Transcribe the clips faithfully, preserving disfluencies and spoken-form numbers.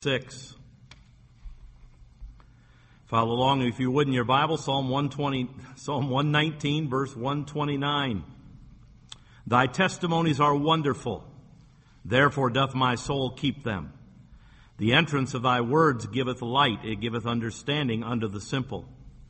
six. Follow along if you would in your Bible, Psalm one twenty, Psalm one nineteen, verse one twenty-nine. Thy testimonies are wonderful, therefore doth my soul keep them. The entrance of thy words giveth light, it giveth understanding unto the simple.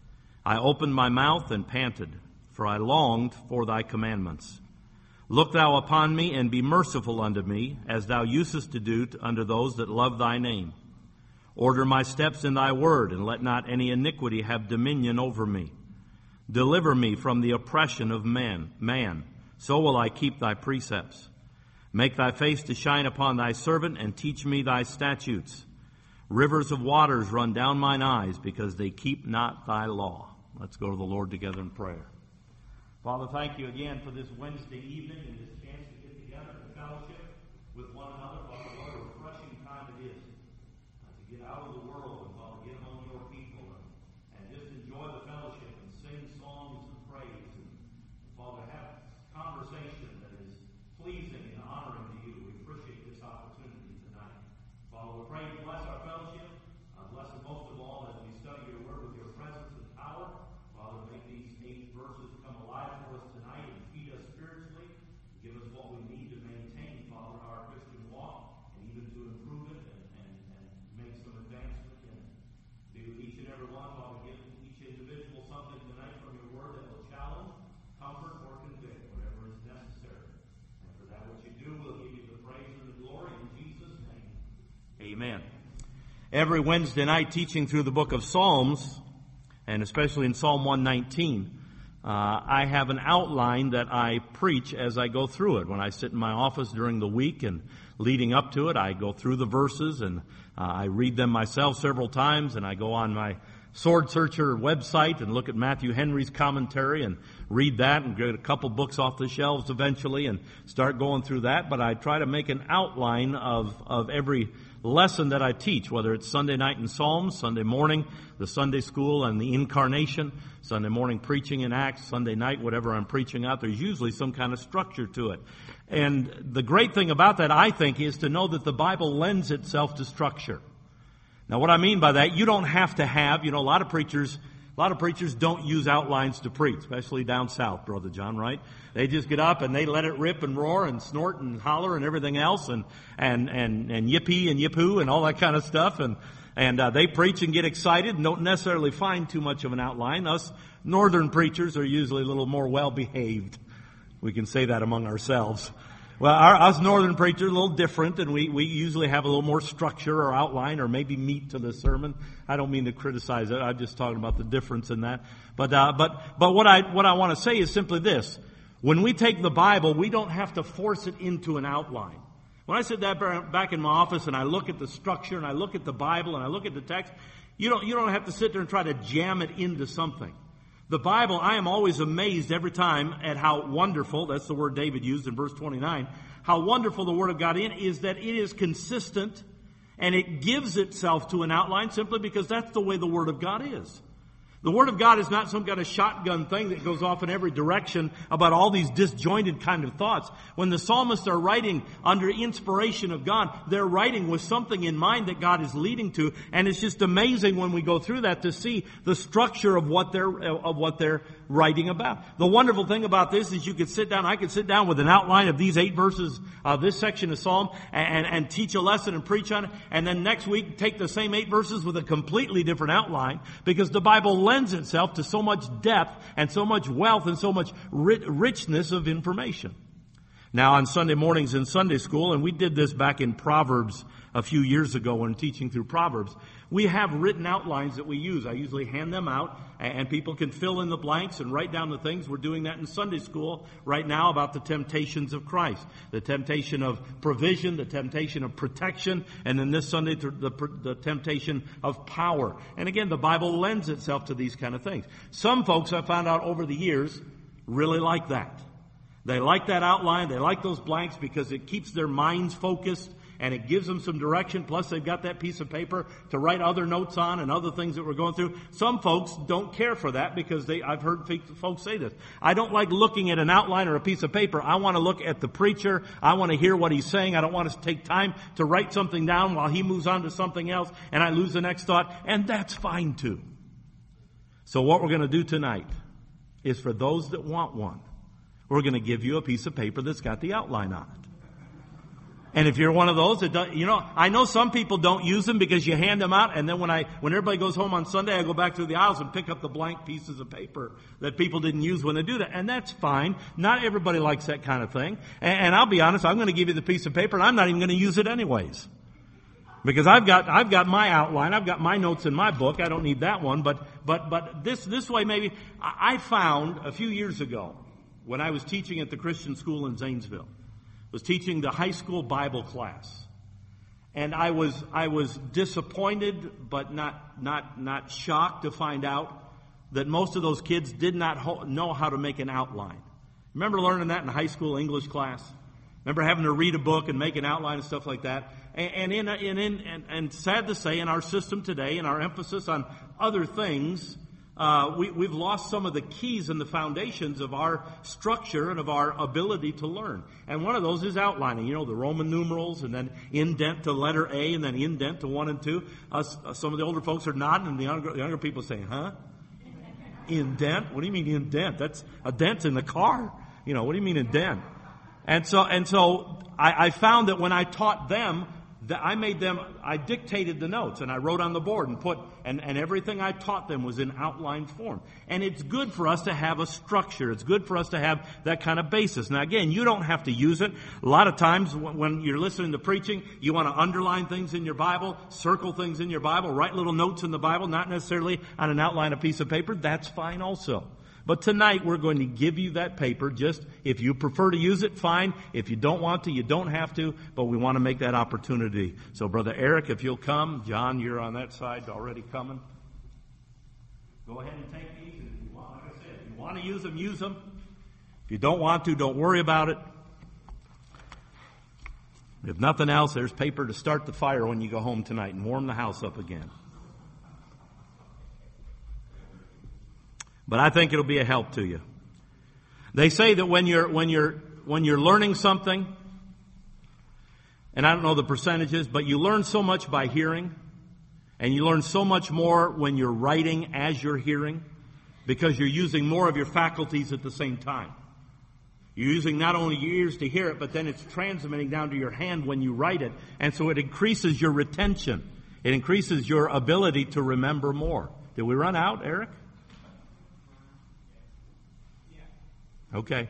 I opened my mouth and panted, for I longed for thy commandments. Look thou upon me, and be merciful unto me, as thou usest to do unto those that love thy name. Order my steps in thy word, and let not any iniquity have dominion over me. Deliver me from the oppression of man, man, so will I keep thy precepts. Make thy face to shine upon thy servant, and teach me thy statutes. Rivers of waters run down mine eyes, because they keep not thy law. Let's go to the Lord together in prayer. Father, thank you again for this Wednesday evening and this chance to get together and fellowship with one another. Father, what a refreshing time it is uh, to get out of the world and, Father, get among your people and, and just enjoy the fellowship and sing songs of praise and, Father, have conversation that is pleasing and honoring to you. We appreciate this opportunity tonight. Father, we pray you bless our fellowship. Uh, bless it most of all as we study your word with your presence and power. Father, make these eight verses come alive for us tonight and feed us spiritually. Give us what we need to maintain, Father, our Christian walk and even to improve it and, and, and make some advancement in it. Be with each and every one, Father. Give each individual something tonight from your word that will challenge, comfort, or convict, whatever is necessary. And for that which you do, we'll give you the praise and the glory in Jesus' name. Amen. Every Wednesday night, teaching through the book of Psalms, and especially in Psalm one nineteen, uh, I have an outline that I preach as I go through it. When I sit in my office during the week and leading up to it, I go through the verses and uh, I read them myself several times, and I go on my Sword Searcher website and look at Matthew Henry's commentary and read that and get a couple books off the shelves eventually and start going through that. But I try to make an outline of, of every lesson that I teach, whether it's Sunday night in Psalms, Sunday morning, the Sunday school and the incarnation, Sunday morning preaching in Acts, Sunday night, whatever I'm preaching out, there's usually some kind of structure to it. And the great thing about that, I think, is to know that the Bible lends itself to structure. Now, what I mean by that, you don't have to have, you know, a lot of preachers, a lot of preachers don't use outlines to preach, especially down south, Brother John, right? They just get up and they let it rip and roar and snort and holler and everything else and, and, and, and yippee and yip-hoo and all that kind of stuff. And, and, uh, they preach and get excited and don't necessarily find too much of an outline. Us northern preachers are usually a little more well-behaved. We can say that among ourselves. Well, our, us northern preachers are a little different, and we, we usually have a little more structure or outline or maybe meat to the sermon. I don't mean to criticize it. I'm just talking about the difference in that. But, uh, but, but what I, what I want to say is simply this. When we take the Bible, we don't have to force it into an outline. When I sit that back in my office and I look at the structure and I look at the Bible and I look at the text, you don't, you don't have to sit there and try to jam it into something. The Bible, I am always amazed every time at how wonderful, that's the word David used in verse twenty-nine, how wonderful the Word of God in is that it is consistent and it gives itself to an outline simply because that's the way the Word of God is. The Word of God is not some kind of shotgun thing that goes off in every direction about all these disjointed kind of thoughts. When the psalmists are writing under inspiration of God, they're writing with something in mind that God is leading to, and it's just amazing when we go through that to see the structure of what they're of what they're writing about. The wonderful thing about this is you could sit down, I could sit down with an outline of these eight verses, uh, this section of Psalm, and, and teach a lesson and preach on it, and then next week take the same eight verses with a completely different outline, because the Bible lends itself to so much depth and so much wealth and so much ri- richness of information. Now, on Sunday mornings in Sunday school, and we did this back in Proverbs a few years ago when teaching through Proverbs, we have written outlines that we use. I usually hand them out, and people can fill in the blanks and write down the things. We're doing that in Sunday school right now about the temptations of Christ. The temptation of provision, the temptation of protection, and then this Sunday, the, the temptation of power. And again, the Bible lends itself to these kind of things. Some folks, I found out over the years, really like that. They like that outline. They like those blanks because it keeps their minds focused and it gives them some direction. Plus, they've got that piece of paper to write other notes on and other things that we're going through. Some folks don't care for that because they, I've heard folks say this. I don't like looking at an outline or a piece of paper. I want to look at the preacher. I want to hear what he's saying. I don't want to take time to write something down while he moves on to something else and I lose the next thought. And that's fine too. So what we're going to do tonight is for those that want one, we're going to give you a piece of paper that's got the outline on it. And if you're one of those that don't, you know, I know some people don't use them because you hand them out, and then when I, when everybody goes home on Sunday, I go back through the aisles and pick up the blank pieces of paper that people didn't use when they do that. And that's fine. Not everybody likes that kind of thing. And, and I'll be honest, I'm going to give you the piece of paper, and I'm not even going to use it anyways. Because I've got, I've got my outline, I've got my notes in my book, I don't need that one, but, but, but this, this way maybe, I found a few years ago, when I was teaching at the Christian school in Zanesville, was teaching the high school Bible class. And I was, I was disappointed, but not, not, not shocked to find out that most of those kids did not ho- know how to make an outline. Remember learning that in high school English class? Remember having to read a book and make an outline and stuff like that? And, and, in, in, in, and, and sad to say, in our system today, in our emphasis on other things, uh, we, we've lost some of the keys and the foundations of our structure and of our ability to learn. And one of those is outlining. You know, the Roman numerals, and then indent to letter A, and then indent to one and two. Uh, some of the older folks are nodding, and the younger, the younger people are saying, huh? Indent? What do you mean indent? That's a dent in the car. You know, what do you mean indent? And so, and so I, I found that when I taught them, that I made them, I dictated the notes and I wrote on the board and put, and, and everything I taught them was in outline form. And it's good for us to have a structure. It's good for us to have that kind of basis. Now again, you don't have to use it. A lot of times when you're listening to preaching, you want to underline things in your Bible, circle things in your Bible, write little notes in the Bible, not necessarily on an outline, a piece of paper. That's fine also. But tonight we're going to give you that paper. Just if you prefer to use it, fine. If you don't want to, you don't have to. But we want to make that opportunity. So Brother Eric, if you'll come. John, you're on that side already coming. Go ahead and take these. And if you want, like I said, if you want to use them, use them. If you don't want to, don't worry about it. If nothing else, there's paper to start the fire when you go home tonight and warm the house up again. But I think it'll be a help to you. They say that when you're, when you're, when you're learning something, and I don't know the percentages, but you learn so much by hearing, and you learn so much more when you're writing as you're hearing, because you're using more of your faculties at the same time. You're using not only your ears to hear it, but then it's transmitting down to your hand when you write it. And so it increases your retention. It increases your ability to remember more. Did we run out, Eric? Okay.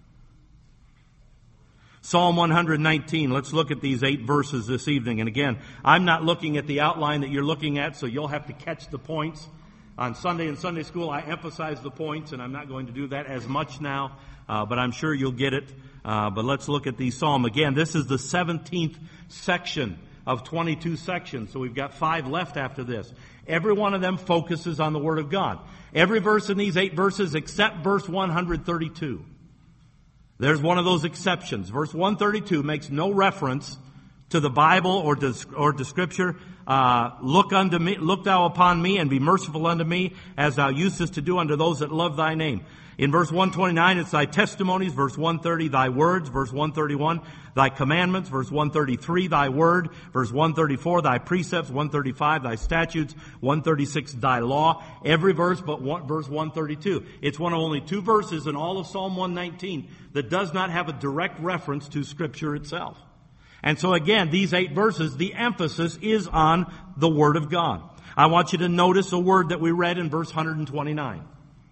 Psalm one nineteen. Let's look at these eight verses this evening. And again, I'm not looking at the outline that you're looking at, so you'll have to catch the points. On Sunday in Sunday school, I emphasize the points, and I'm not going to do that as much now, uh, but I'm sure you'll get it. Uh, but let's look at the psalm. Again, this is the seventeenth section of twenty-two sections, so we've got five left after this. Every one of them focuses on the Word of God. Every verse in these eight verses except verse one thirty-two. There's one of those exceptions. Verse one thirty-two makes no reference to the Bible or to, or to Scripture. Uh, look unto me, look thou upon me and be merciful unto me as thou usest to do unto those that love thy name. In verse one twenty-nine, it's thy testimonies. Verse one thirty, thy words. Verse one thirty-one, thy commandments. Verse one thirty-three, thy word. Verse one thirty-four, thy precepts. one thirty-five, thy statutes. one thirty-six, thy law. Every verse but one, verse one thirty-two. It's one of only two verses in all of Psalm one nineteen that does not have a direct reference to Scripture itself. And so again, these eight verses, the emphasis is on the Word of God. I want you to notice a word that we read in verse one twenty-nine.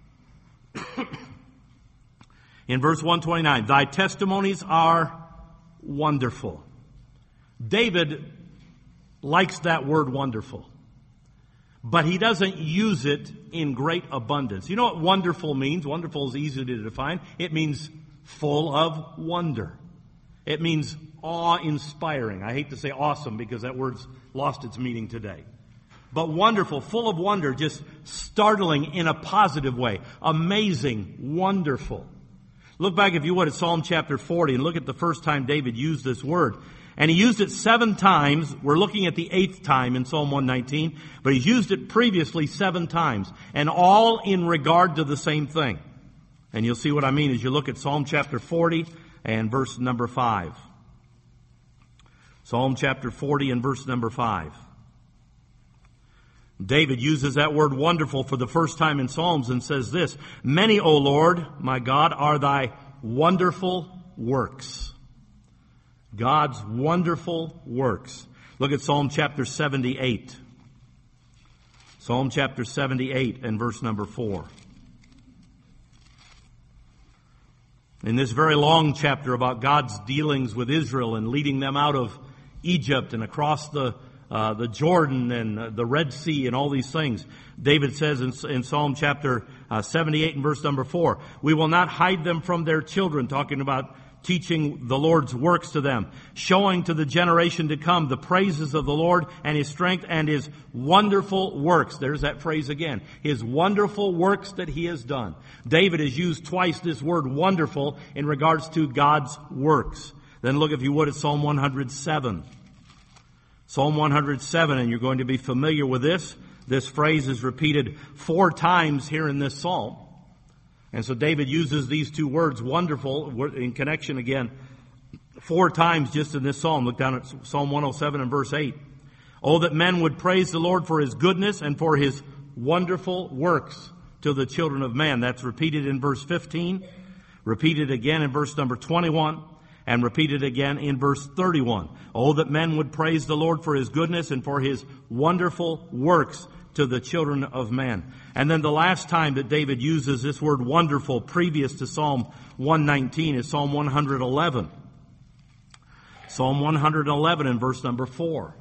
In verse one twenty-nine, thy testimonies are wonderful. David likes that word wonderful, but he doesn't use it in great abundance. You know what wonderful means? Wonderful is easy to define. It means full of wonder. It means awe-inspiring. I hate to say awesome because that word's lost its meaning today. But wonderful, full of wonder, just startling in a positive way. Amazing, wonderful. Look back, if you would, at Psalm chapter forty and look at the first time David used this word. And he used it seven times. We're looking at the eighth time in Psalm one nineteen, but he's used it previously seven times, and all in regard to the same thing. And you'll see what I mean as you look at Psalm chapter forty and verse number five. Psalm chapter forty and verse number five. David uses that word wonderful for the first time in Psalms and says this, "Many, O Lord, my God, are thy wonderful works." God's wonderful works. Look at Psalm chapter seventy-eight. Psalm chapter seventy-eight and verse number four. In this very long chapter about God's dealings with Israel and leading them out of Egypt and across the uh, the Jordan and uh, the Red Sea and all these things, David says in, in Psalm chapter uh, seventy-eight and verse number four, "We will not hide them from their children," talking about teaching the Lord's works to them, "showing to the generation to come the praises of the Lord and His strength and His wonderful works." There's that phrase again. His wonderful works that He has done. David has used twice this word wonderful in regards to God's works. Then look, if you would, at Psalm one hundred seven. Psalm one hundred seven, and you're going to be familiar with this. This phrase is repeated four times here in this psalm. And so David uses these two words, wonderful, in connection again, four times just in this psalm. Look down at Psalm one oh seven and verse eight. "Oh, that men would praise the Lord for His goodness and for His wonderful works to the children of man." That's repeated in verse fifteen, repeated again in verse number twenty-one, and repeated again in verse thirty-one. "Oh, that men would praise the Lord for His goodness and for His wonderful works to the children of man." And then the last time that David uses this word wonderful previous to Psalm one nineteen is Psalm one hundred eleven. Psalm one hundred eleven and verse number four.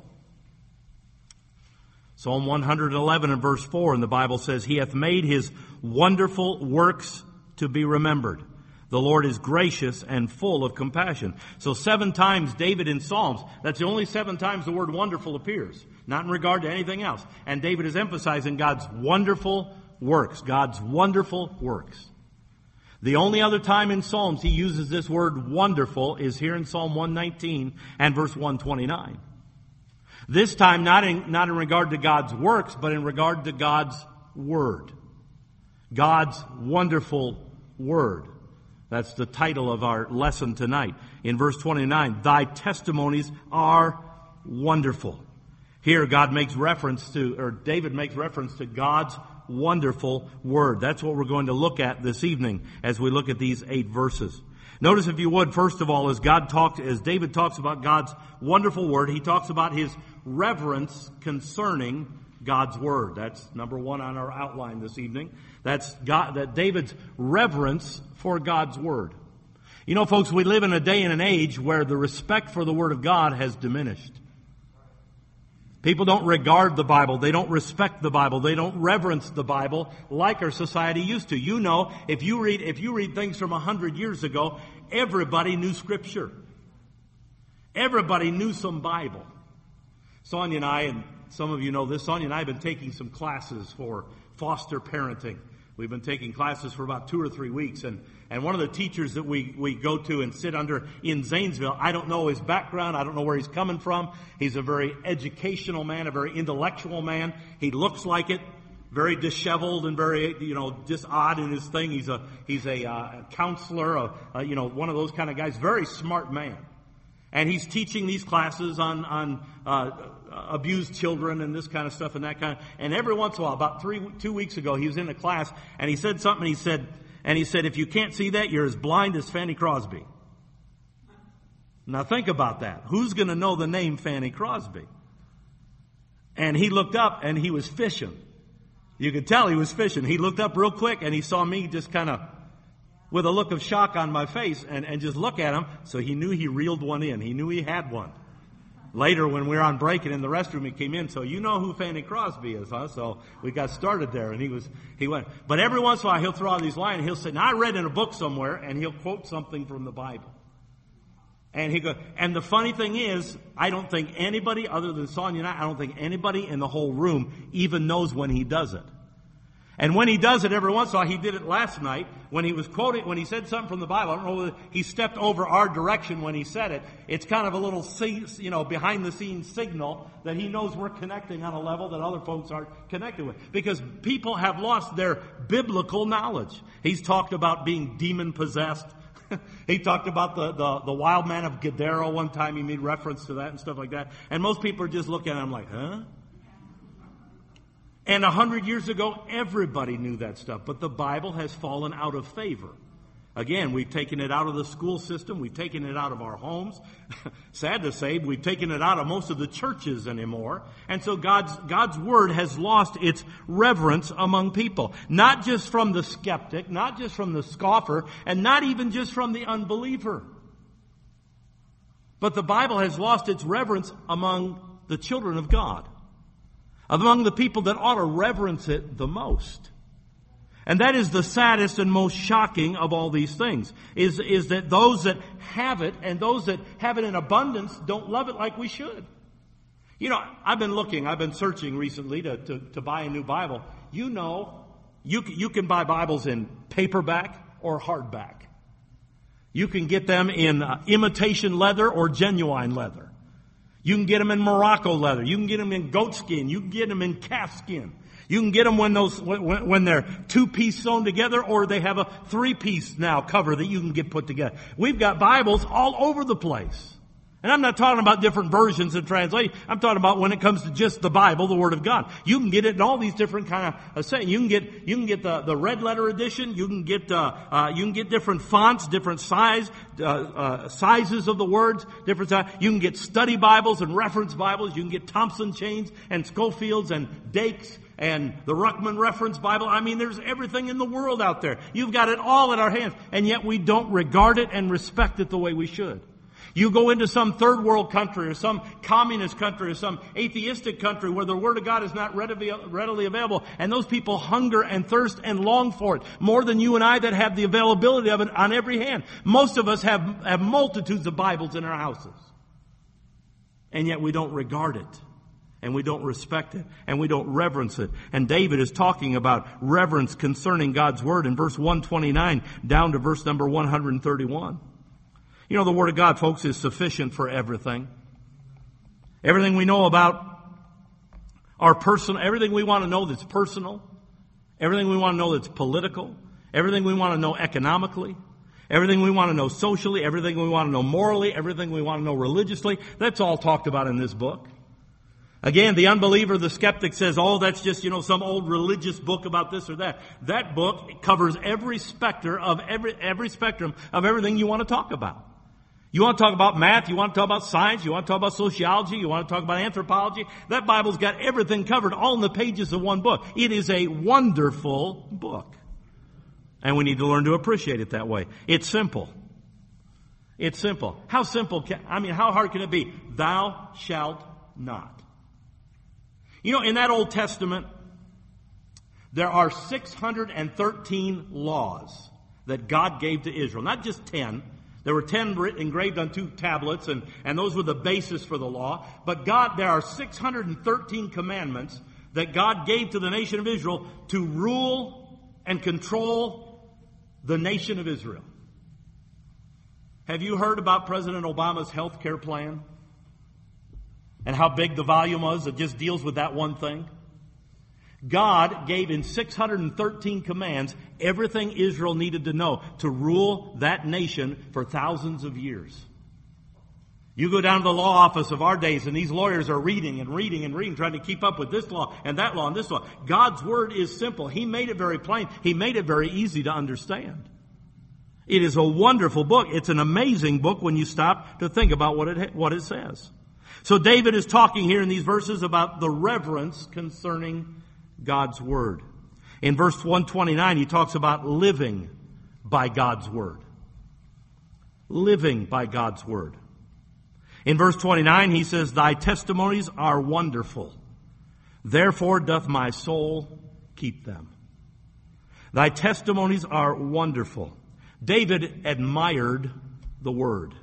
Psalm one hundred eleven and verse four, and the Bible says, "He hath made His wonderful works to be remembered. The Lord is gracious and full of compassion." So seven times David in Psalms, that's the only seven times the word wonderful appears, not in regard to anything else. And David is emphasizing God's wonderful works, God's wonderful works. The only other time in Psalms he uses this word wonderful is here in Psalm one nineteen and verse one twenty-nine. This time not in, not in regard to God's works, but in regard to God's word. God's wonderful word. That's the title of our lesson tonight. In verse twenty-nine, "Thy testimonies are wonderful." Here God makes reference to, or David makes reference to God's wonderful word. That's what we're going to look at this evening as we look at these eight verses. Notice, if you would, first of all, as God talks, as David talks about God's wonderful word, he talks about his reverence concerning God's word. That's number one on our outline this evening. That's God, that David's reverence for God's word. You know, folks, we live in a day and an age where the respect for the word of God has diminished. People don't regard the Bible. They don't respect the Bible. They don't reverence the Bible like our society used to. You know, if you read, if you read things from a hundred years ago, everybody knew Scripture. Everybody knew some Bible. Sonia and I, and some of you know this, Sonia and I have been taking some classes for foster parenting. We've been taking classes for about two or three weeks, and, and one of the teachers that we, we go to and sit under in Zanesville, I don't know his background, I don't know where he's coming from. He's a very educational man, a very intellectual man. He looks like it, very disheveled and very, you know, just odd in his thing. He's a he's a, uh, a counselor, a, a, you know, one of those kind of guys. Very smart man, and he's teaching these classes on on. Uh, abused children and this kind of stuff and that kind of, and every once in a while, about three, two weeks ago, he was in a class and he said something, he said, and he said, "If you can't see that, you're as blind as Fanny Crosby." Now think about that. Who's going to know the name Fanny Crosby? And he looked up and he was fishing. You could tell he was fishing. He looked up real quick and he saw me just kind of with a look of shock on my face and, and just look at him. So he knew he reeled one in. He knew he had one. Later, when we were on break and in the restroom, he came in. So you know who Fanny Crosby is, huh? So we got started there, and he was he went. But every once in a while, he'll throw out these lines. He'll say, "Now I read in a book somewhere," and he'll quote something from the Bible. And he goes. And the funny thing is, I don't think anybody other than Sonia and I, I don't think anybody in the whole room even knows when he does it. And when he does it every once in a while, he did it last night when he was quoting, when he said something from the Bible. I don't know whether he stepped over our direction when he said it. It's kind of a little, you know, behind the scenes signal that he knows we're connecting on a level that other folks aren't connected with. Because people have lost their biblical knowledge. He's talked about being demon possessed. He talked about the, the, the wild man of Gadara one time. He made reference to that and stuff like that. And most people are just looking at him like, huh? And a hundred years ago, everybody knew that stuff. But the Bible has fallen out of favor. Again, we've taken it out of the school system. We've taken it out of our homes. Sad to say, we've taken it out of most of the churches anymore. And so God's, God's Word has lost its reverence among people. Not just from the skeptic, not just from the scoffer, and not even just from the unbeliever. But the Bible has lost its reverence among the children of God. Among the people that ought to reverence it the most. And that is the saddest and most shocking of all these things, is, is that those that have it and those that have it in abundance don't love it like we should. You know, I've been looking, I've been searching recently to, to, to buy a new Bible. You know, you, you can buy Bibles in paperback or hardback. You can get them in uh, imitation leather or genuine leather. You can get them in Morocco leather. You can get them in goat skin. You can get them in calf skin. You can get them when those when, when they're two-piece sewn together, or they have a three-piece now cover that you can get put together. We've got Bibles all over the place. And I'm not talking about different versions and translations. I'm talking about when it comes to just the Bible, the Word of God. You can get it in all these different kind of uh, saying. You can get you can get the, the red letter edition. You can get uh, uh, you can get different fonts, different size uh, uh, sizes of the words, different size. You can get study Bibles and reference Bibles. You can get Thompson Chains and Schofields and Dakes and the Ruckman Reference Bible. I mean, there's everything in the world out there. You've got it all in our hands, and yet we don't regard it and respect it the way we should. You go into some third world country or some communist country or some atheistic country where the Word of God is not readily available, and those people hunger and thirst and long for it more than you and I that have the availability of it on every hand. Most of us have, have multitudes of Bibles in our houses, and yet we don't regard it. And we don't respect it. And we don't reverence it. And David is talking about reverence concerning God's Word in verse one twenty-nine down to verse number one thirty-one. You know, the Word of God, folks, is sufficient for everything. Everything we know about our personal, everything we want to know that's personal, everything we want to know that's political, everything we want to know economically, everything we want to know socially, everything we want to know morally, everything we want to know religiously, that's all talked about in this book. Again, the unbeliever, the skeptic says, oh, that's just, you know, some old religious book about this or that. That book covers every specter of every, every spectrum of everything you want to talk about. You want to talk about math, you want to talk about science, you want to talk about sociology, you want to talk about anthropology. That Bible's got everything covered all in the pages of one book. It is a wonderful book. And we need to learn to appreciate it that way. It's simple. It's simple. How simple can, I mean, how hard can it be? Thou shalt not. You know, in that Old Testament, there are six hundred thirteen laws that God gave to Israel. Not just ten. There were ten engraved on two tablets, and, and those were the basis for the law. But God, there are six hundred thirteen commandments that God gave to the nation of Israel to rule and control the nation of Israel. Have you heard about President Obama's health care plan? And how big the volume was that just deals with that one thing? God gave in six hundred thirteen commands everything Israel needed to know to rule that nation for thousands of years. You go down to the law office of our days, and these lawyers are reading and reading and reading, trying to keep up with this law and that law and this law. God's Word is simple. He made it very plain. He made it very easy to understand. It is a wonderful book. It's an amazing book when you stop to think about what it, what it says. So David is talking here in these verses about the reverence concerning God's Word. In verse one twenty-nine, he talks about living by God's Word. Living by God's Word. In verse twenty-nine, he says, thy testimonies are wonderful. Therefore doth my soul keep them. Thy testimonies are wonderful. David admired the Word.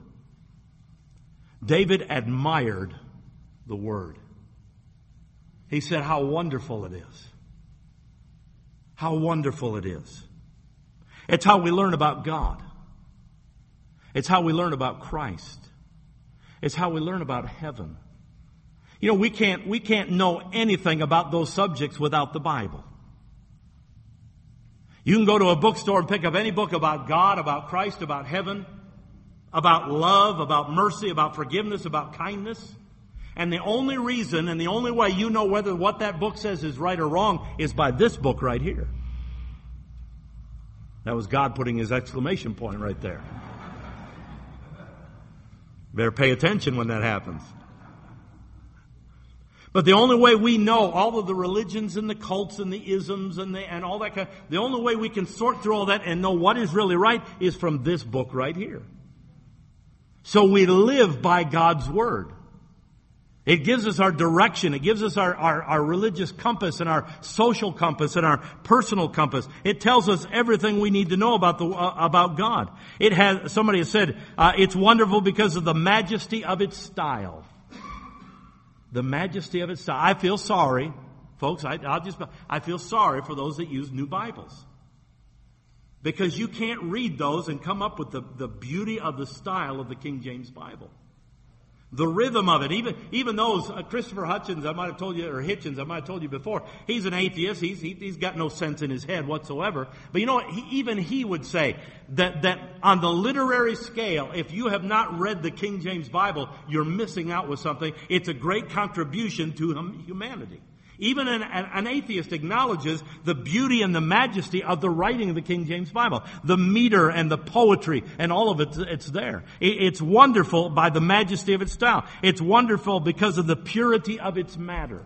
David admired the Word. He said how wonderful it is. How wonderful it is. It's how we learn about God. It's how we learn about Christ. It's how we learn about heaven. You know, we can't, we can't know anything about those subjects without the Bible. You can go to a bookstore and pick up any book about God, about Christ, about heaven, about love, about mercy, about forgiveness, about kindness. And the only reason and the only way you know whether what that book says is right or wrong is by this book right here. That was God putting his exclamation point right there. Better pay attention when that happens. But the only way we know all of the religions and the cults and the isms and the, and all that kind of, the only way we can sort through all that and know what is really right is from this book right here. So we live by God's Word. It gives us our direction. It gives us our, our, our religious compass and our social compass and our personal compass. It tells us everything we need to know about the uh, about God. It has, somebody has said, uh, it's wonderful because of the majesty of its style. The majesty of its style. I feel sorry, folks. I, I'll just, I feel sorry for those that use new Bibles. Because you can't read those and come up with the, the beauty of the style of the King James Bible. The rhythm of it, even even those, uh, Christopher Hutchins, I might have told you, or Hitchens, I might have told you before, he's an atheist, he's he, he's got no sense in his head whatsoever. But you know what, he, even he would say that, that on the literary scale, if you have not read the King James Bible, you're missing out with something. It's a great contribution to hum, humanity. Even an, an, an atheist acknowledges the beauty and the majesty of the writing of the King James Bible. The meter and the poetry and all of it, it's there. It, it's wonderful by the majesty of its style. It's wonderful because of the purity of its matter.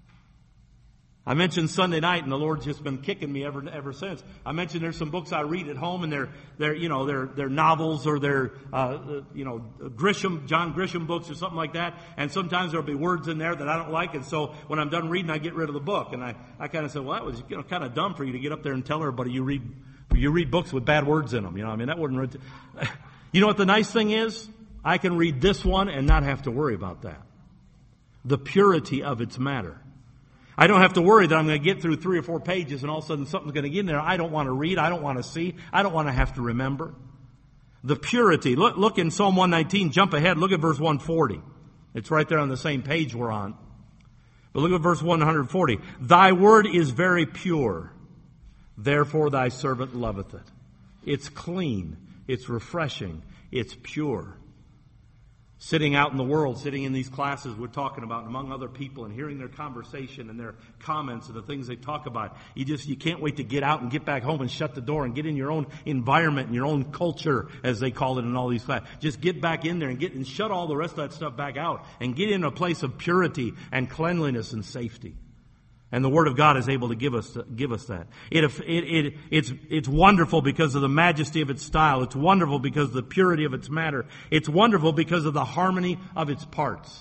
I mentioned Sunday night, and the Lord's just been kicking me ever ever since. I mentioned there's some books I read at home, and they're they're you know they're they're novels or they're uh, you know Grisham John Grisham books or something like that. And sometimes there'll be words in there that I don't like, and so when I'm done reading, I get rid of the book. And I, I kind of said, well, that was you know kind of dumb for you to get up there and tell everybody you read you read books with bad words in them. You know, I mean that wouldn't. You know what the nice thing is? I can read this one and not have to worry about that. The purity of its matter. I don't have to worry that I'm going to get through three or four pages and all of a sudden something's going to get in there I don't want to read, I don't want to see, I don't want to have to remember. The purity. Look, look in Psalm one nineteen, jump ahead, look at verse one forty. It's right there on the same page we're on. But look at verse one forty. Thy word is very pure, therefore thy servant loveth it. It's clean, it's refreshing, it's pure. Sitting out in the world, sitting in these classes we're talking about among other people and hearing their conversation and their comments and the things they talk about. You just, you can't wait to get out and get back home and shut the door and get in your own environment and your own culture, as they call it in all these classes. Just get back in there and get and shut all the rest of that stuff back out and get in a place of purity and cleanliness and safety. And the Word of God is able to give us give us that. It, it, it, it's, it's wonderful because of the majesty of its style. It's wonderful because of the purity of its matter. It's wonderful because of the harmony of its parts.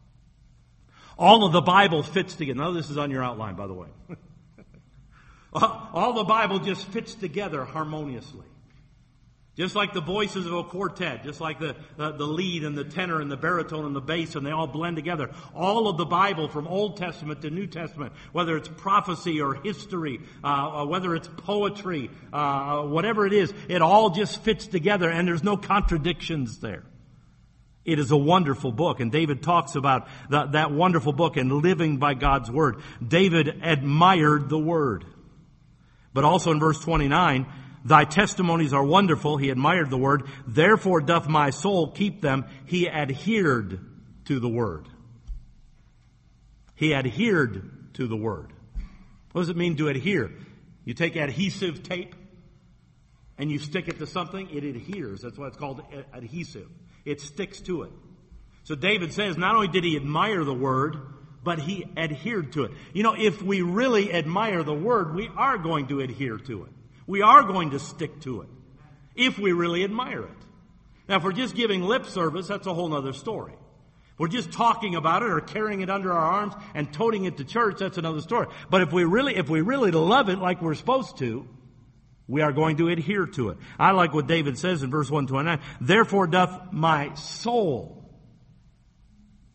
All of the Bible fits together. Now this is on your outline, by the way. All the Bible just fits together harmoniously. Just like the voices of a quartet, just like the, the, the lead and the tenor and the baritone and the bass, and they all blend together. All of the Bible from Old Testament to New Testament, whether it's prophecy or history, uh, or whether it's poetry, uh, whatever it is, it all just fits together and there's no contradictions there. It is a wonderful book, and David talks about the, that wonderful book and living by God's Word. David admired the Word. But also in verse twenty-nine, thy testimonies are wonderful. He admired the Word. Therefore doth my soul keep them. He adhered to the Word. He adhered to the Word. What does it mean to adhere? You take adhesive tape and you stick it to something, it adheres. That's why it's called adhesive. It sticks to it. So David says not only did he admire the Word, but he adhered to it. You know, if we really admire the Word, we are going to adhere to it. We are going to stick to it if we really admire it. Now, if we're just giving lip service, that's a whole other story. If we're just talking about it or carrying it under our arms and toting it to church, that's another story. But if we really, if we really love it like we're supposed to, we are going to adhere to it. I like what David says in verse one twenty-nine. Therefore doth my soul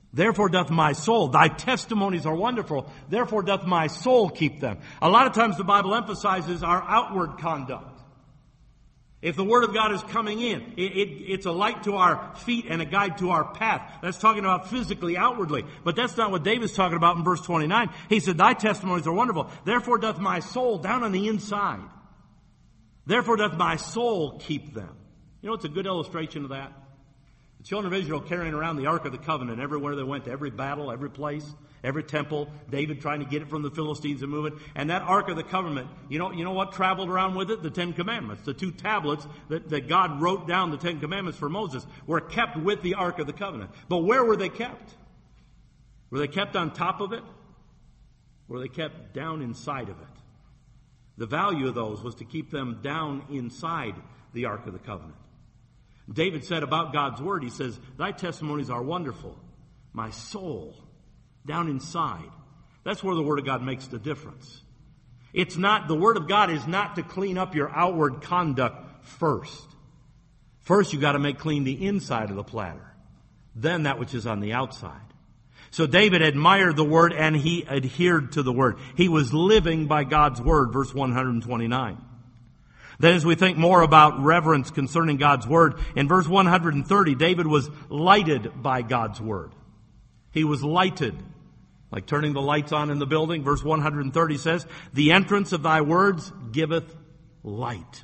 Therefore doth my soul, thy testimonies are wonderful, therefore doth my soul keep them. A lot of times the Bible emphasizes our outward conduct. If the Word of God is coming in, it, it, it's a light to our feet and a guide to our path. That's talking about physically, outwardly. But that's not what David's talking about in verse twenty-nine. He said, thy testimonies are wonderful, therefore doth my soul down on the inside. Therefore doth my soul keep them. You know, it's a good illustration of that. The children of Israel carrying around the Ark of the Covenant everywhere they went, to every battle, every place, every temple. David trying to get it from the Philistines and move it. And that Ark of the Covenant, you know, you know what traveled around with it? The Ten Commandments. The two tablets that, that God wrote down the Ten Commandments for Moses were kept with the Ark of the Covenant. But where were they kept? Were they kept on top of it? Or were they kept down inside of it? The value of those was to keep them down inside the Ark of the Covenant. David said about God's Word, he says, thy testimonies are wonderful. My soul, down inside. That's where the Word of God makes the difference. It's not, the Word of God is not to clean up your outward conduct first. First, you've got to make clean the inside of the platter. Then that which is on the outside. So David admired the Word and he adhered to the Word. He was living by God's Word, verse one twenty-nine. Then as we think more about reverence concerning God's Word, in verse one thirty, David was lighted by God's Word. He was lighted, like turning the lights on in the building. Verse one thirty says, the entrance of thy words giveth light.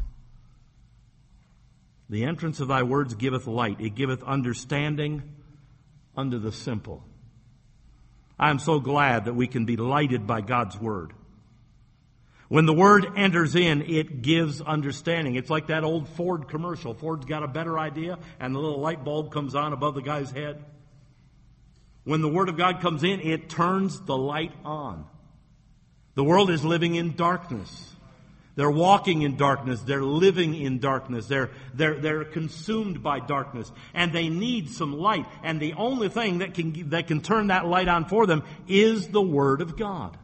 The entrance of thy words giveth light. It giveth understanding unto the simple. I am so glad that we can be lighted by God's Word. When the Word enters in, it gives understanding. It's like that old Ford commercial. Ford's got a better idea, and the little light bulb comes on above the guy's head. When the Word of God comes in, it turns the light on. The world is living in darkness. They're walking in darkness. They're living in darkness. They're, they're, they're consumed by darkness. And they need some light. And the only thing that can, that can turn that light on for them is the Word of God.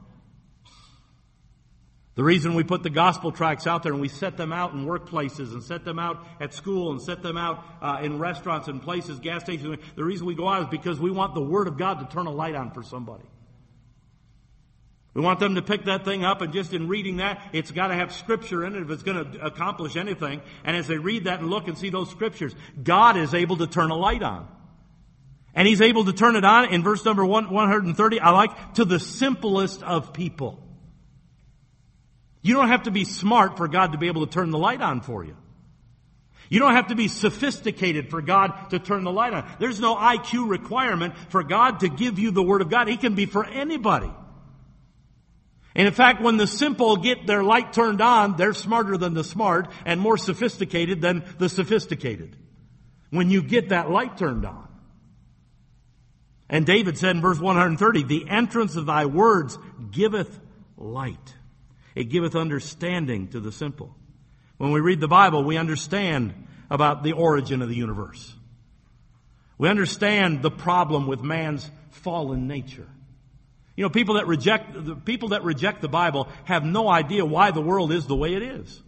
The reason we put the gospel tracts out there and we set them out in workplaces and set them out at school and set them out uh, in restaurants and places, gas stations, the reason we go out is because we want the Word of God to turn a light on for somebody. We want them to pick that thing up, and just in reading that, it's got to have Scripture in it if it's going to accomplish anything. And as they read that and look and see those Scriptures, God is able to turn a light on. And He's able to turn it on in verse number one thirty, I like, to the simplest of people. You don't have to be smart for God to be able to turn the light on for you. You don't have to be sophisticated for God to turn the light on. There's no I Q requirement for God to give you the Word of God. He can be for anybody. And in fact, when the simple get their light turned on, they're smarter than the smart and more sophisticated than the sophisticated. When you get that light turned on. And David said in verse one thirty, the entrance of thy words giveth light. It giveth understanding to the simple. When we read the Bible, we understand about the origin of the universe. We understand the problem with man's fallen nature. You know, people that reject the people that reject the Bible have no idea why the world is the way it is.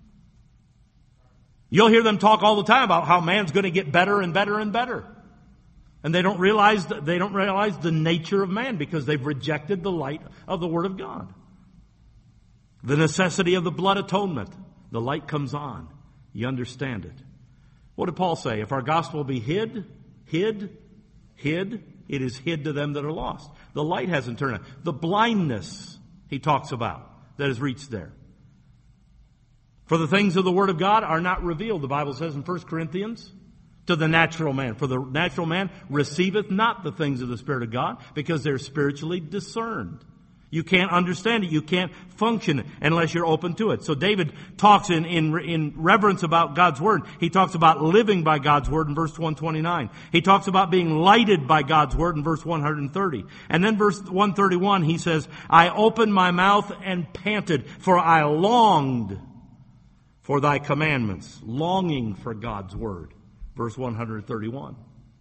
You'll hear them talk all the time about how man's going to get better and better and better. And they don't realize that they don't realize the nature of man because they've rejected the light of the Word of God. The necessity of the blood atonement. The light comes on. You understand it. What did Paul say? If our gospel be hid, hid, hid, it is hid to them that are lost. The light hasn't turned on. The blindness he talks about that has reached there. For the things of the Word of God are not revealed, the Bible says in First Corinthians, to the natural man. For the natural man receiveth not the things of the Spirit of God because they're spiritually discerned. You can't understand it. You can't function unless you're open to it. So David talks in, in, in reverence about God's Word. He talks about living by God's Word in verse one twenty-nine. He talks about being lighted by God's Word in verse one thirty. And then verse one thirty-one, he says, I opened my mouth and panted, for I longed for thy commandments. Longing for God's Word. Verse one thirty-one.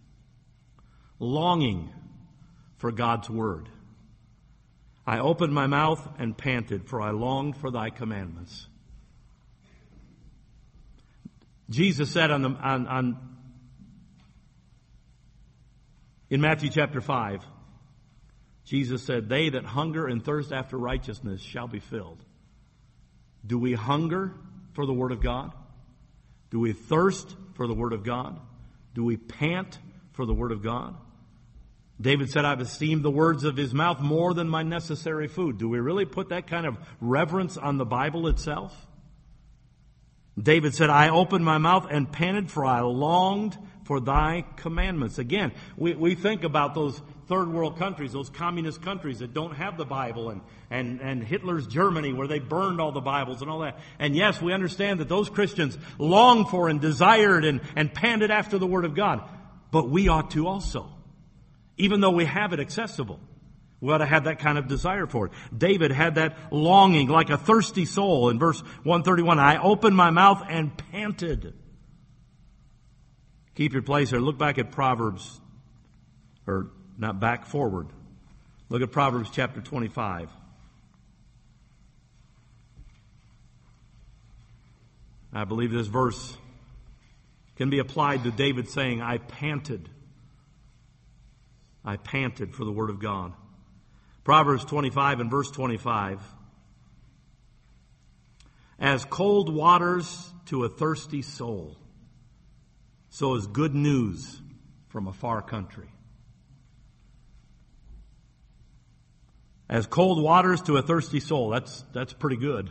Longing for God's Word. I opened my mouth and panted, for I longed for thy commandments. Jesus said on the, on, on In Matthew chapter five, Jesus said, "They that hunger and thirst after righteousness shall be filled." Do we hunger for the Word of God? Do we thirst for the Word of God? Do we pant for the Word of God? David said, "I've esteemed the words of his mouth more than my necessary food." Do we really put that kind of reverence on the Bible itself? David said, "I opened my mouth and panted, for I longed for thy commandments." Again, we, we think about those third world countries, those communist countries that don't have the Bible, and, and, and Hitler's Germany where they burned all the Bibles and all that. And yes, we understand that those Christians longed for and desired and, and panted after the Word of God. But we ought to also. Even though we have it accessible, we ought to have that kind of desire for it. David had that longing like a thirsty soul. In verse one thirty-one, "I opened my mouth and panted." Keep your place there. Look back at Proverbs, or not back, forward. Look at Proverbs chapter twenty-five. I believe this verse can be applied to David saying, "I panted. I panted for the Word of God." Proverbs twenty-five and verse twenty-five. "As cold waters to a thirsty soul, so is good news from a far country." As cold waters to a thirsty soul. That's, that's pretty good.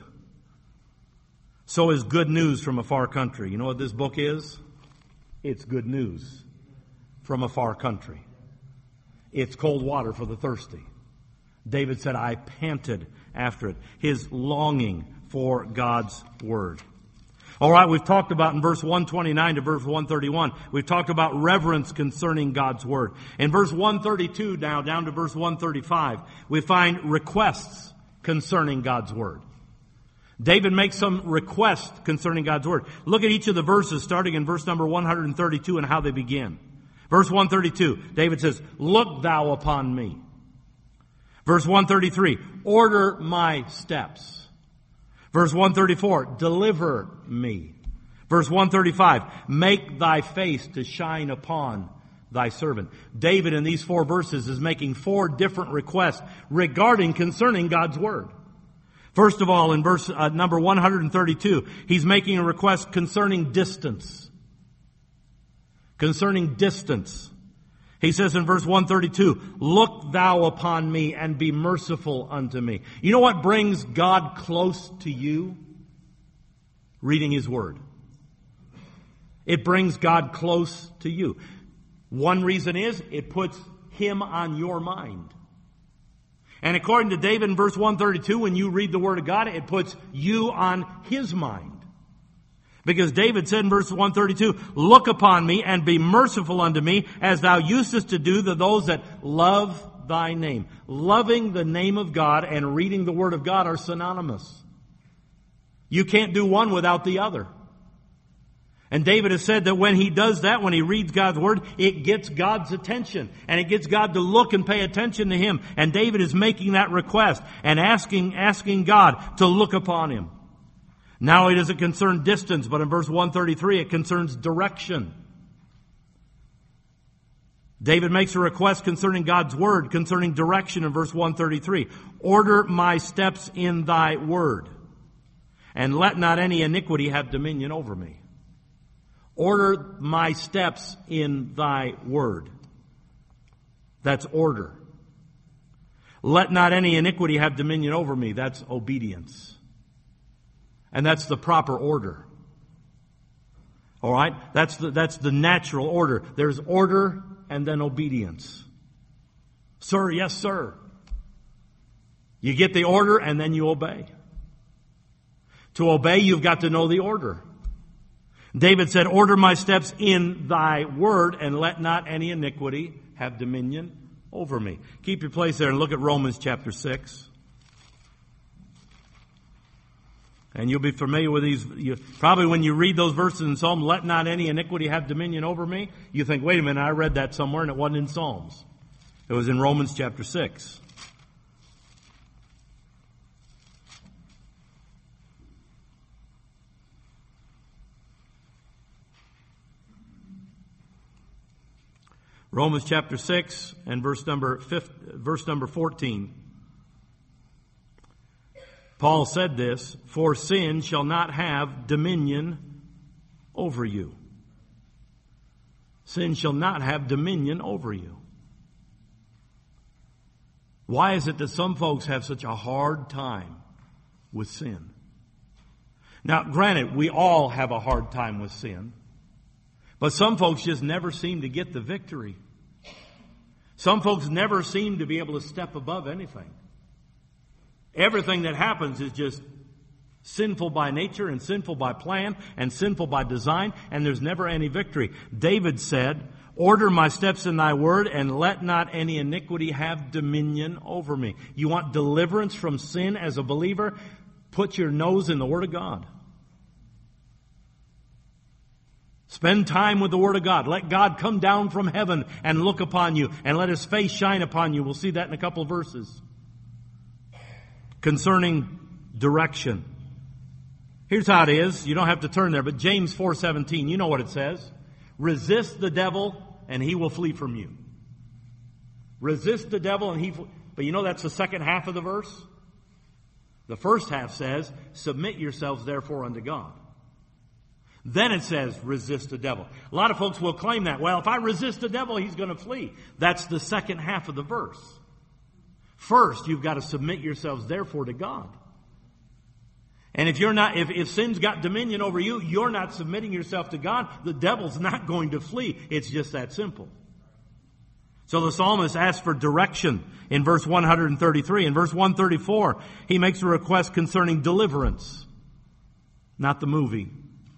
So is good news from a far country. You know what this book is? It's good news from a far country. It's cold water for the thirsty. David said, "I panted after it." His longing for God's Word. All right, we've talked about in verse one twenty-nine to verse one thirty-one, we've talked about reverence concerning God's Word. In verse one thirty-two now, down to verse one thirty-five, we find requests concerning God's Word. David makes some requests concerning God's Word. Look at each of the verses, starting in verse number one thirty-two and how they begin. Verse one thirty-two, David says, "Look thou upon me." Verse one thirty-three, "Order my steps." Verse one thirty-four, "Deliver me." Verse one thirty-five, "Make thy face to shine upon thy servant." David in these four verses is making four different requests regarding concerning God's Word. First of all, in verse uh, number one thirty-two, he's making a request concerning distance. Concerning distance. He says in verse one thirty-two, "Look thou upon me and be merciful unto me." You know what brings God close to you? Reading His Word. It brings God close to you. One reason is it puts Him on your mind. And according to David in verse one thirty-two, when you read the Word of God, it puts you on His mind. Because David said in verse one thirty-two, "Look upon me and be merciful unto me, as thou usest to do to those that love thy name." Loving the name of God and reading the Word of God are synonymous. You can't do one without the other. And David has said that when he does that, when he reads God's Word, it gets God's attention. And it gets God to look and pay attention to him. And David is making that request and asking, asking God to look upon him. Now it doesn't concern distance, but in verse one thirty-three it concerns direction. David makes a request concerning God's Word, concerning direction in verse one thirty-three. "Order my steps in thy word, and let not any iniquity have dominion over me." Order my steps in thy word. That's order. Let not any iniquity have dominion over me. That's obedience. And that's the proper order. All right? That's the, that's the natural order. There's order and then obedience. Sir, yes, sir. You get the order and then you obey. To obey, you've got to know the order. David said, "Order my steps in thy word, and let not any iniquity have dominion over me." Keep your place there and look at Romans chapter six. And you'll be familiar with these. You, probably when you read those verses in Psalm, "Let not any iniquity have dominion over me," you think, wait a minute, I read that somewhere and it wasn't in Psalms. It was in Romans chapter six. Romans chapter six and verse number fifth, verse number fourteen. Paul said this, "For sin shall not have dominion over you." Sin shall not have dominion over you. Why is it that some folks have such a hard time with sin? Now, granted, we all have a hard time with sin. But some folks just never seem to get the victory. Some folks never seem to be able to step above anything. Everything that happens is just sinful by nature and sinful by plan and sinful by design, and there's never any victory. David said, "Order my steps in thy word, and let not any iniquity have dominion over me." You want deliverance from sin as a believer? Put your nose in the Word of God. Spend time with the Word of God. Let God come down from heaven and look upon you, and let His face shine upon you. We'll see that in a couple of verses. Concerning direction. Here's how it is. You don't have to turn there, but James four seventeen, you know what it says. Resist the devil, and he will flee from you. Resist the devil, and he... But you know that's the second half of the verse? The first half says, submit yourselves therefore unto God. Then it says, resist the devil. A lot of folks will claim that. Well, if I resist the devil, he's going to flee. That's the second half of the verse. First, you've got to submit yourselves therefore to God. And if you're not, if, if sin's got dominion over you, you're not submitting yourself to God, the devil's not going to flee. It's just that simple. So the psalmist asks for direction in verse one thirty-three. In verse one thirty-four, he makes a request concerning deliverance, not the movie.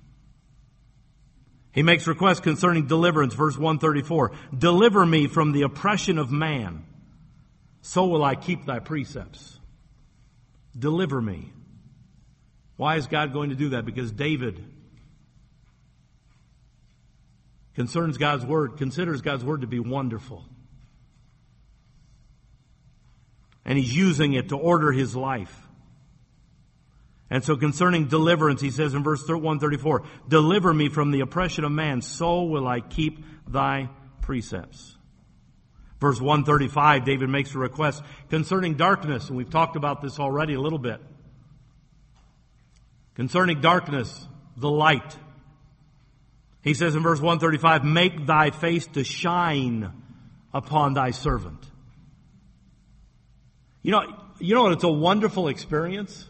He makes request concerning deliverance, verse one thirty-four. Deliver me from the oppression of man, so will I keep thy precepts. Deliver me. Why is God going to do that? Because David concerns God's word, considers God's word to be wonderful. And he's using it to order his life. And so concerning deliverance, he says in verse one thirty-four, deliver me from the oppression of man, so will I keep thy precepts. Verse one thirty-five, David makes a request concerning darkness, and we've talked about this already a little bit. Concerning darkness, the light. He says in verse one thirty-five, make thy face to shine upon thy servant. You know, you know what? It's a wonderful experience.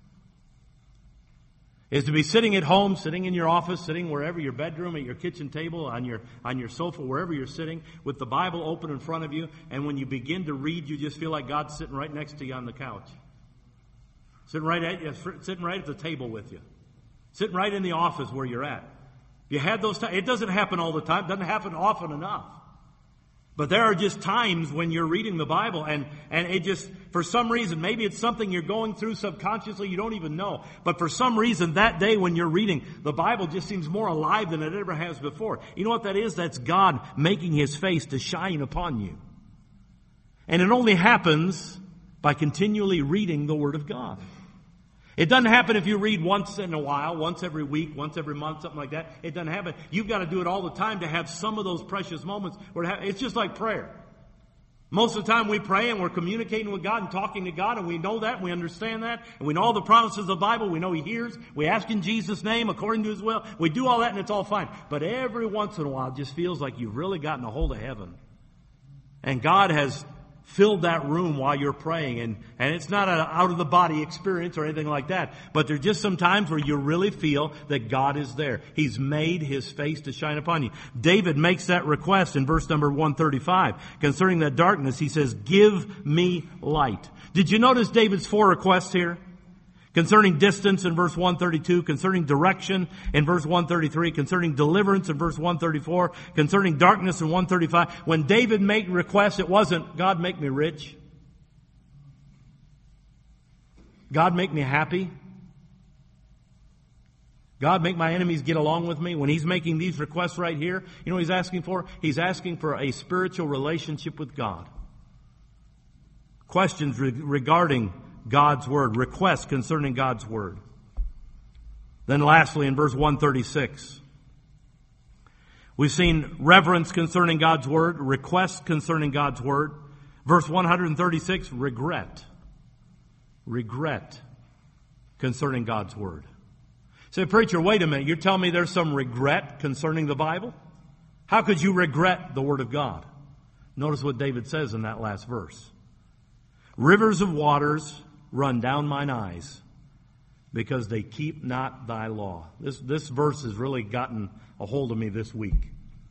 Is to be sitting at home, sitting in your office, sitting wherever, your bedroom, at your kitchen table, on your on your sofa, wherever you're sitting, with the Bible open in front of you, and when you begin to read, you just feel like God's sitting right next to you on the couch. Sitting right at you, sitting right at the table with you. Sitting right in the office where you're at. You had those times. It doesn't happen all the time. It doesn't happen often enough. But there are just times when you're reading the Bible and, and it just, for some reason, maybe it's something you're going through subconsciously, you don't even know. But for some reason, that day when you're reading, the Bible just seems more alive than it ever has before. You know what that is? That's God making His face to shine upon you. And it only happens by continually reading the Word of God. It doesn't happen if you read once in a while, once every week, once every month, something like that. It doesn't happen. You've got to do it all the time to have some of those precious moments where it's just like prayer. Most of the time we pray and we're communicating with God and talking to God, and we know that, and we understand that, and we know all the promises of the Bible. We know He hears. We ask in Jesus' name according to His will. We do all that and it's all fine. But every once in a while it just feels like you've really gotten a hold of heaven. And God has filled that room while you're praying, and, and it's not an out-of-the-body experience or anything like that, but there's just some times where you really feel that God is there. He's made His face to shine upon you. David makes that request in verse number one thirty-five. Concerning that darkness, he says, give me light. Did you notice David's four requests here? Concerning distance in verse one thirty-two, concerning direction in verse one thirty-three, concerning deliverance in verse one thirty-four, concerning darkness in one thirty-five. When David made requests, it wasn't, God make me rich. God make me happy. God make my enemies get along with me. When he's making these requests right here, you know what he's asking for? He's asking for a spiritual relationship with God. Questions re- regarding God's Word, requests concerning God's Word. Then lastly, in verse one thirty-six, We've seen reverence concerning God's Word, request concerning God's Word. Verse one thirty-six, regret. Regret concerning God's Word. Say, preacher, wait a minute. You're telling me there's some regret concerning the Bible? How could you regret the Word of God? Notice what David says in that last verse. Rivers of waters run down mine eyes because they keep not thy law. This, this verse has really gotten a hold of me this week.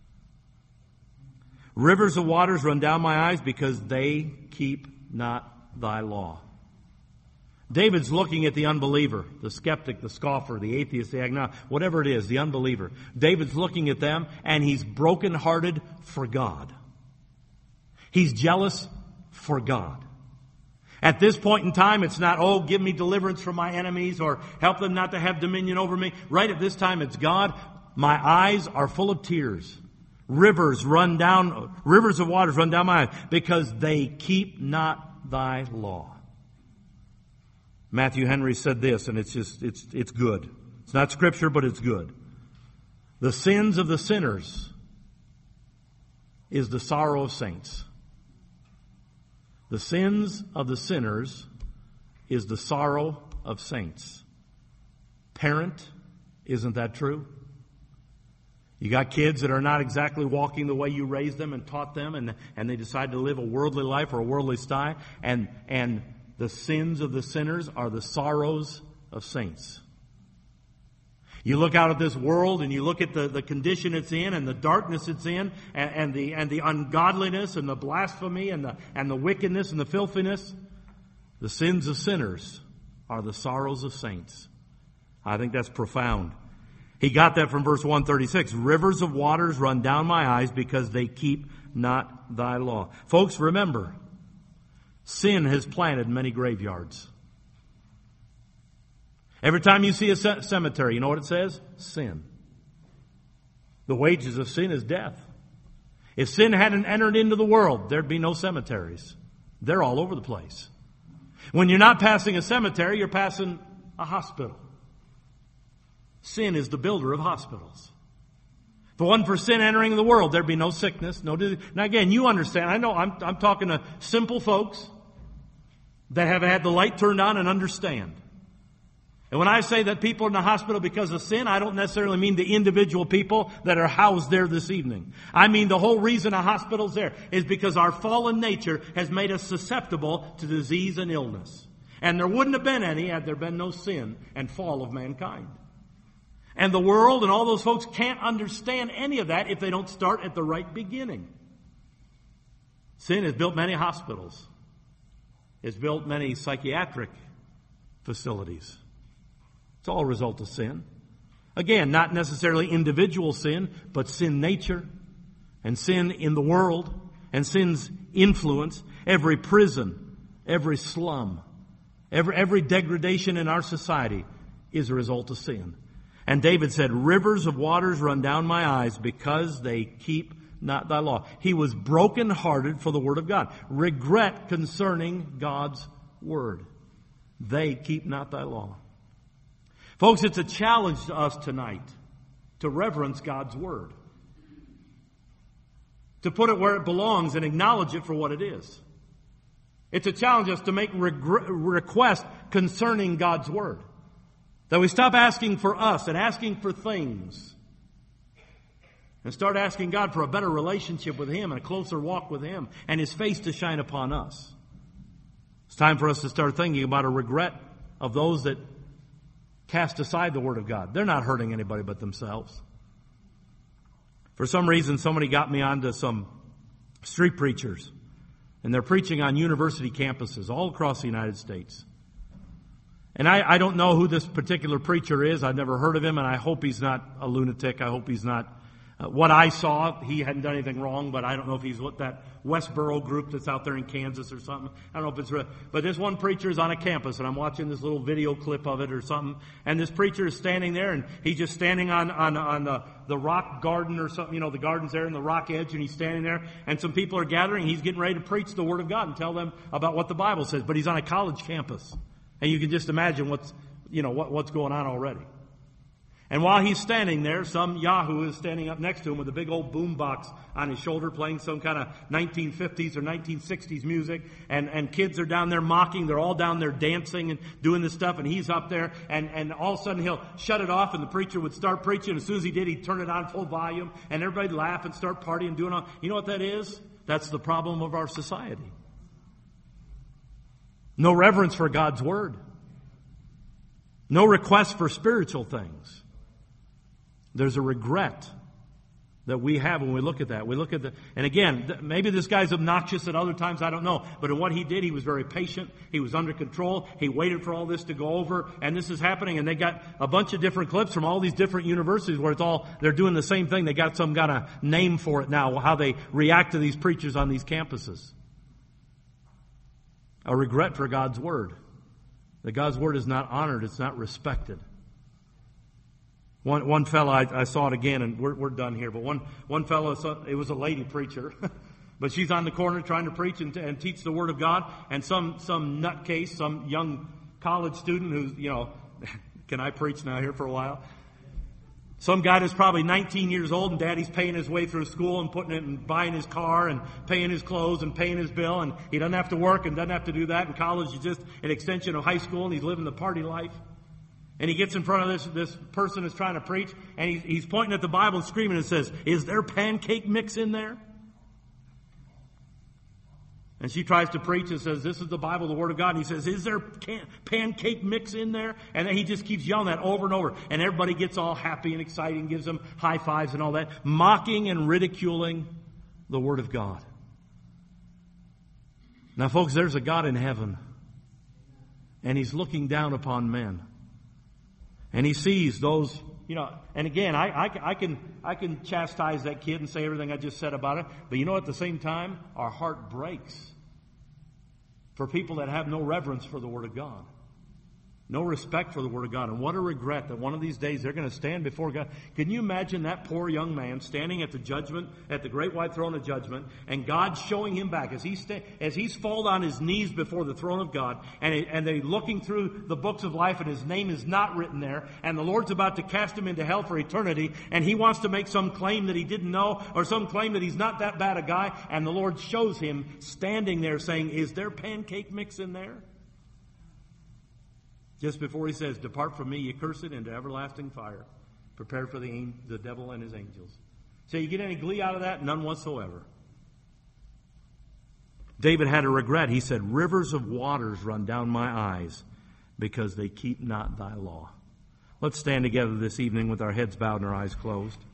Rivers of waters run down my eyes because they keep not thy law. David's looking at the unbeliever, the skeptic, the scoffer, the atheist, the agnostic, whatever it is, the unbeliever. David's looking at them and he's brokenhearted for God. He's jealous for God. At this point in time, it's not, oh, give me deliverance from my enemies or help them not to have dominion over me. Right at this time, it's God. My eyes are full of tears. Rivers run down, rivers of waters run down my eyes because they keep not thy law. Matthew Henry said this, and it's just, it's, it's good. It's not scripture, but it's good. The sins of the sinners is the sorrow of saints. The sins of the sinners is the sorrow of saints. Parent, isn't that true? You got kids that are not exactly walking the way you raised them and taught them, and, and they decide to live a worldly life or a worldly style, and, and the sins of the sinners are the sorrows of saints. You look out at this world and you look at the, the condition it's in and the darkness it's in and, and the and the ungodliness and the blasphemy and the and the wickedness and the filthiness. The sins of sinners are the sorrows of saints. I think that's profound. He got that from verse one thirty-six. Rivers of waters run down my eyes because they keep not thy law. Folks, remember, sin has planted many graveyards. Every time you see a cemetery, you know what it says? Sin. The wages of sin is death. If sin hadn't entered into the world, there'd be no cemeteries. They're all over the place. When you're not passing a cemetery, you're passing a hospital. Sin is the builder of hospitals. If it wasn't for sin entering the world, there'd be no sickness, no disease. Now again, you understand. I know I'm, I'm talking to simple folks that have had the light turned on and understand. And when I say that people are in the hospital because of sin, I don't necessarily mean the individual people that are housed there this evening. I mean the whole reason a hospital's there is because our fallen nature has made us susceptible to disease and illness. And there wouldn't have been any had there been no sin and fall of mankind. And the world and all those folks can't understand any of that if they don't start at the right beginning. Sin has built many hospitals. It's built many psychiatric facilities. It's all a result of sin. Again, not necessarily individual sin, but sin nature and sin in the world and sin's influence. Every prison, every slum, every, every degradation in our society is a result of sin. And David said, rivers of waters run down my eyes because they keep not thy law. He was brokenhearted for the word of God. Regret concerning God's word. They keep not thy law. Folks, it's a challenge to us tonight to reverence God's word. To put it where it belongs and acknowledge it for what it is. It's a challenge us to make regre- requests concerning God's word. That we stop asking for us and asking for things. And start asking God for a better relationship with Him and a closer walk with Him and His face to shine upon us. It's time for us to start thinking about a regret of those that cast aside the Word of God. They're not hurting anybody but themselves. For some reason, somebody got me onto some street preachers. And they're preaching on university campuses all across the United States. And I, I don't know who this particular preacher is. I've never heard of him, and I hope he's not a lunatic. I hope he's not... Uh, what I saw, he hadn't done anything wrong, but I don't know if he's what that Westboro group that's out there in Kansas or something. I don't know if it's real. But this one preacher is on a campus, and I'm watching this little video clip of it or something. And this preacher is standing there, and he's just standing on on on the, the rock garden or something. You know, the garden's there in the rock edge, and he's standing there. And some people are gathering. He's getting ready to preach the Word of God and tell them about what the Bible says. But he's on a college campus. And you can just imagine what's, you know, what, what's going on already. And while he's standing there, some yahoo is standing up next to him with a big old boom box on his shoulder playing some kind of nineteen fifties or nineteen sixties music. And, and kids are down there mocking. They're all down there dancing and doing this stuff. And he's up there. And, and all of a sudden he'll shut it off and the preacher would start preaching. As soon as he did, he'd turn it on full volume. And everybody'd laugh and start partying and doing all. You know what that is? That's the problem of our society. No reverence for God's Word. No request for spiritual things. There's a regret that we have when we look at that. We look at the, and again, maybe this guy's obnoxious at other times, I don't know. But in what he did, he was very patient. He was under control. He waited for all this to go over, and this is happening. And they got a bunch of different clips from all these different universities where it's all, they're doing the same thing. They got some kind of name for it now, how they react to these preachers on these campuses. A regret for God's Word. That God's Word is not honored, it's not respected. One one fellow, I, I saw it again, and we're, we're done here, but one, one fellow, it was a lady preacher, but she's on the corner trying to preach and, and teach the Word of God, and some, some nutcase, some young college student who's, you know, can I preach now here for a while? Some guy that's probably nineteen years old and daddy's paying his way through school and putting it and buying his car and paying his clothes and paying his bill, and he doesn't have to work and doesn't have to do that, and college is just an extension of high school, and he's living the party life. And he gets in front of this, this person who's trying to preach, and he's, he's pointing at the Bible and screaming and says, "Is there pancake mix in there?" And she tries to preach and says, "This is the Bible, the Word of God." And he says, "Is there can- pancake mix in there?" And then he just keeps yelling that over and over. And everybody gets all happy and excited and gives him high fives and all that, mocking and ridiculing the Word of God. Now, folks, there's a God in heaven, and He's looking down upon men. And He sees those, you know, and again, I, I, I can I can chastise that kid and say everything I just said about it. But you know, at the same time, our heart breaks for people that have no reverence for the Word of God. No respect for the Word of God. And what a regret that one of these days they're going to stand before God. Can you imagine that poor young man standing at the judgment, at the great white throne of judgment, and God showing him back as, he sta- as he's fallen on his knees before the throne of God, and, it, and they're looking through the books of life, and his name is not written there, and the Lord's about to cast him into hell for eternity, and he wants to make some claim that he didn't know, or some claim that he's not that bad a guy, and the Lord shows him standing there saying, "Is there pancake mix in there?" Just before He says, "Depart from me, ye cursed, into everlasting fire, prepared for the, the devil and his angels." So you get any glee out of that? None whatsoever. David had a regret. He said, "Rivers of waters run down my eyes, because they keep not thy law." Let's stand together this evening with our heads bowed and our eyes closed.